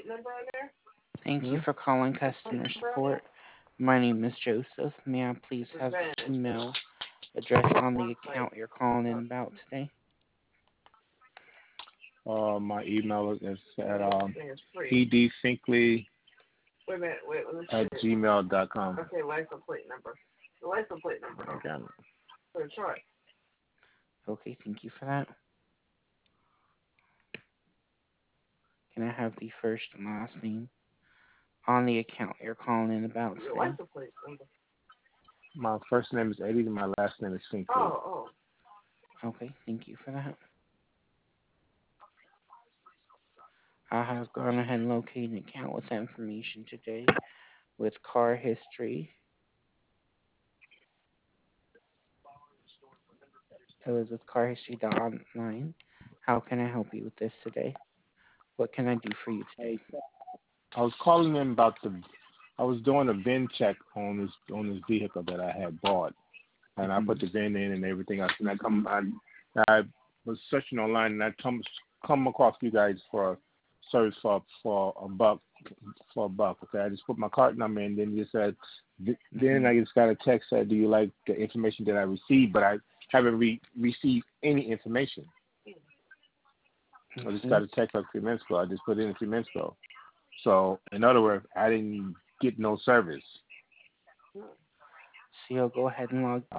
Thank you for calling customer support. My name is Joseph. May I please have the email address on the account you're calling in about today? My email is at edfinkley at gmail.com. Okay, license plate number. The license plate number. Okay. For the chart. Okay, thank you for that. Can I have the first and last name on the account you're calling in about Your today? license plate number. My first name is Eddie and my last name is Finkley. Oh. Okay, thank you for that. I have gone ahead and located an account with that information today with car history. It was with carhistory.online. How can I help you with this today? What can I do for you today? I was calling in about I was doing a VIN check on this vehicle that I had bought, and I put the VIN in and everything else. And I was searching online, and I come across you guys for a service for a buck. Okay, I just put my card number in, then it said. Then I just got a text that, do you like the information that I received? But I haven't received any information. I just got a text like a few minutes ago. I just put it in a few minutes ago. So, in other words, I didn't get no service. So you'll go ahead and log.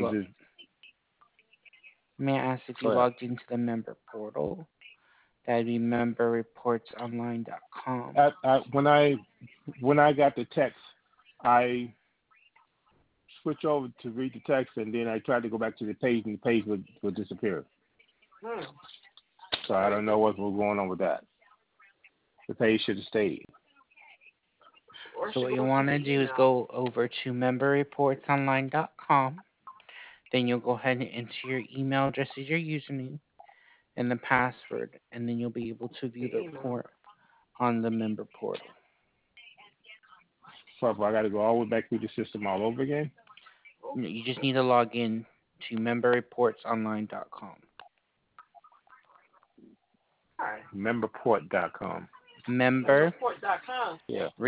May I ask if you logged into the member portal? That'd be memberreportsonline.com. When I got the text, I switched over to read the text, and then I tried to go back to the page, and the page would disappear. So I don't know what's going on with that. The page should have stayed. So what you want to do is go over to memberreportsonline.com. Then you'll go ahead and enter your email address as your username and the password, and then you'll be able to view the report on the member portal. So I got to go all the way back through the system all over again? You just need to log in to memberreportsonline.com. Memberport.com. Memberreportsonline.com.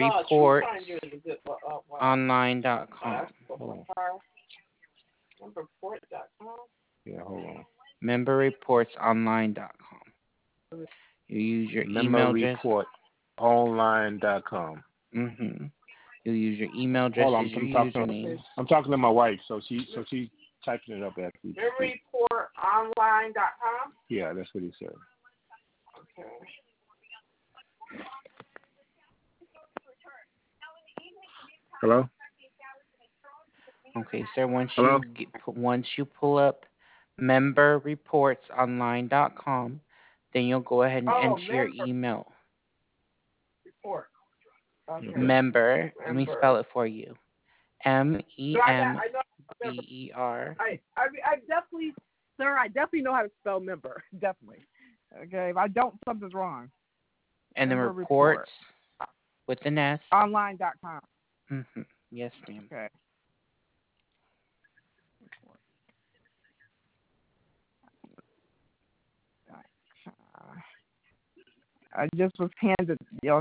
Memberport.com. Yeah, hold on. Memberreportsonline.com. You use your email address. Memberreportonline.com. You'll use your email address as your username. I'm talking to my wife, so she's typing it up after. Memberreportonline.com? Yeah, that's what he said. Okay. Hello? Okay, sir. Once you pull up memberreportsonline.com, then you'll go ahead and enter your email. Report. Okay. Member. Let me spell it for you. MEMBER. I definitely, sir. I definitely know how to spell member. Definitely. Okay. If I don't, something's wrong. And then reports with an S. Online.com. Yes, ma'am. Okay. I just was handed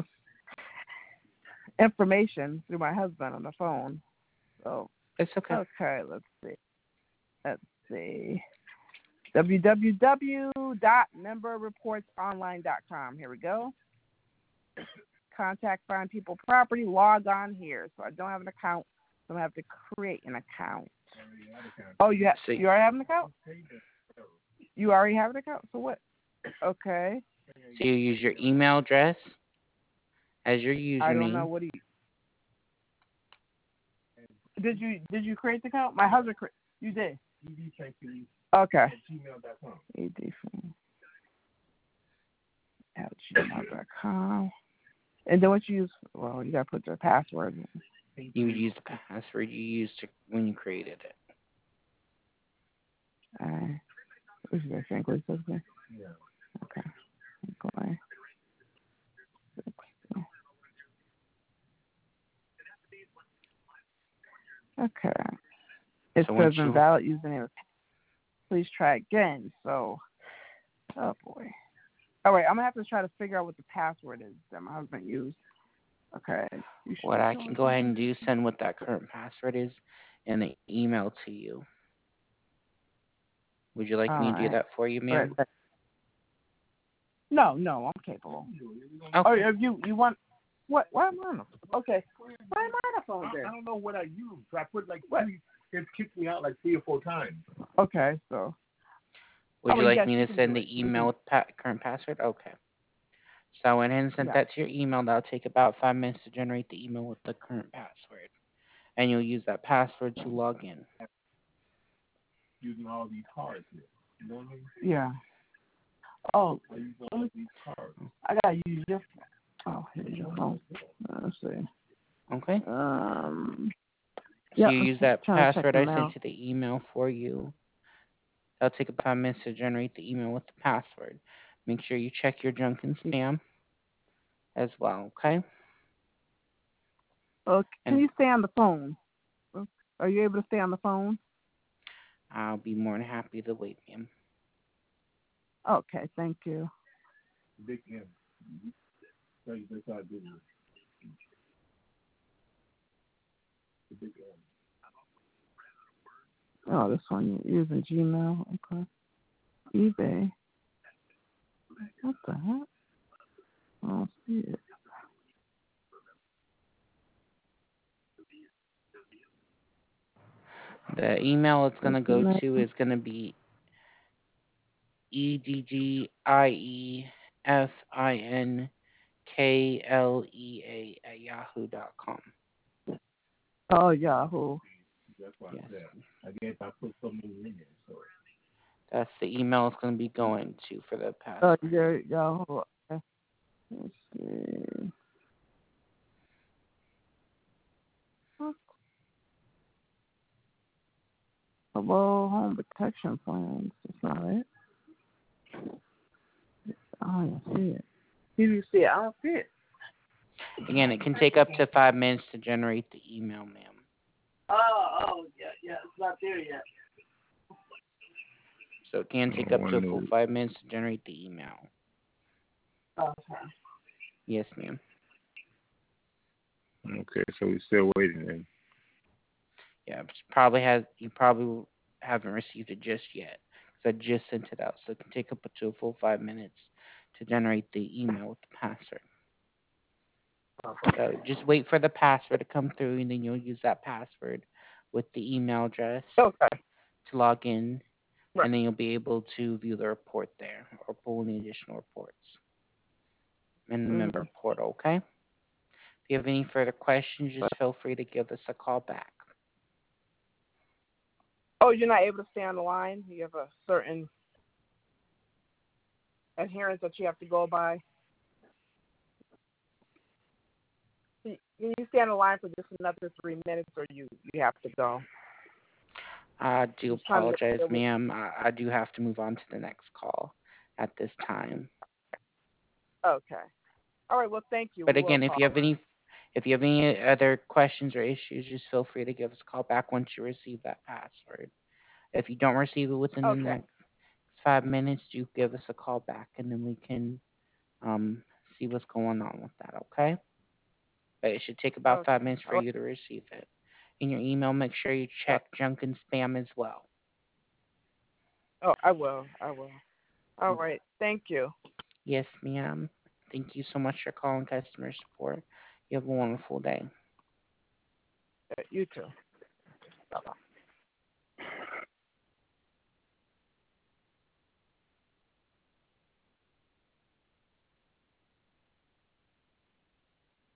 information through my husband on the phone. So it's okay. Okay, let's see. www.memberreportsonline.com. Here we go. Contact Find People Property. Log on here. So I don't have an account, so I have to create an account. Oh, you already have an account? You already have an account? So what? Okay. So you use your email address as your username. I don't know what Did you create the account? My husband you did. Okay. @gmail.com. And then what you use? Well, you gotta put the password in. You would use the password you used when you created it. This is Finkley, something. Yeah. Okay. Okay. It says invalid username. Please try again. So, oh boy. All right, I'm gonna have to try to figure out what the password is that my husband used. Okay. What I can go ahead and do, send what that current password is in an email to you. Would you like me to do that for you, ma'am? Right. No, I'm capable. Okay. Oh, you want what? Why am I on the okay? Why am I on the phone there? I don't know what I used. I put like three. It kicked me out like 3 or 4 times. Okay, so. Would you like me to send the email with current password? Okay. So I went ahead and sent that to your email. That'll take about 5 minutes to generate the email with the current password. And you'll use that password to log in. Using all these cards here. You know what I mean? Yeah. Oh. I use all these cards. I gotta use your phone. Oh, here's your phone. Let's see. Okay. So you use that password I sent to the email for you. That'll take about 5 minutes to generate the email with the password. Make sure you check your junk and spam as well, okay? Can you stay on the phone? Are you able to stay on the phone? I'll be more than happy to wait, ma'am. Okay, thank you. Big M. That's how I did it. The big M. Oh, this one you're using Gmail. Okay. eBay. What the heck? I don't see it. The email it's going to go to is going to be EDGIEFINKLEA@yahoo.com. Oh, Yahoo. That's why I said. I guess I put so many in there, so. That's the email it's going to be going to for the Oh, password. Yahoo. Okay. Let's see. Hello, home protection plans. That's not it. I don't see it. You see it? I don't see it. Again, it can take up to 5 minutes to generate the email, ma'am. Yeah, it's not there yet. So it can take up to a full 5 minutes to generate the email. Okay. Yes, ma'am. Okay, so we're still waiting then. Yeah, you probably haven't received it just yet. Because I just sent it out, so it can take up to a full 5 minutes to generate the email with the password. So just wait for the password to come through, and then you'll use that password with the email address to log in, and then you'll be able to view the report there or pull any additional reports in the member portal, okay? If you have any further questions, just feel free to give us a call back. Oh, you're not able to stay on the line? You have a certain adherence that you have to go by? Can you stay on the line for just another 3 minutes, or you have to go? I do apologize, ma'am. I do have to move on to the next call at this time. Okay. All right. Well, thank you. But again, if you have any other questions or issues, just feel free to give us a call back once you receive that password. If you don't receive it within the next 5 minutes, you give us a call back, and then we can see what's going on with that, okay? But it should take about 5 minutes for you to receive it. In your email, make sure you check junk and spam as well. Oh, I will. All right. Thank you. Yes, ma'am. Thank you so much for calling customer support. You have a wonderful day. You too.